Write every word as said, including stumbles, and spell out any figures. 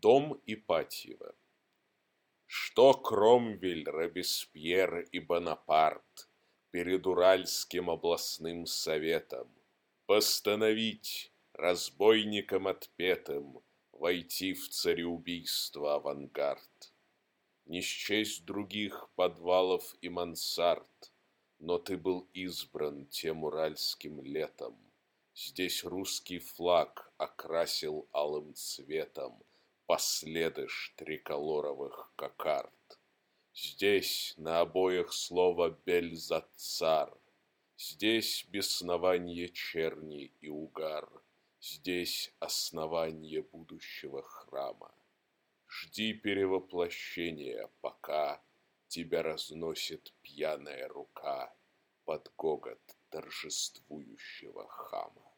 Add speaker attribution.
Speaker 1: Дом Ипатьева. Что Кромвель, Робеспьер и Бонапарт перед Уральским областным советом постановить разбойникам отпетым войти в цареубийство авангард. Не счесть других подвалов и мансард, но ты был избран тем уральским летом. Здесь русский флаг окрасил алым цветом последыш триколоровых кокард. Здесь на обоях слово Бельзацар, здесь беснование черни и угар, здесь основание будущего храма. Жди перевоплощения, пока тебя разносит пьяная рука под гогот торжествующего хама.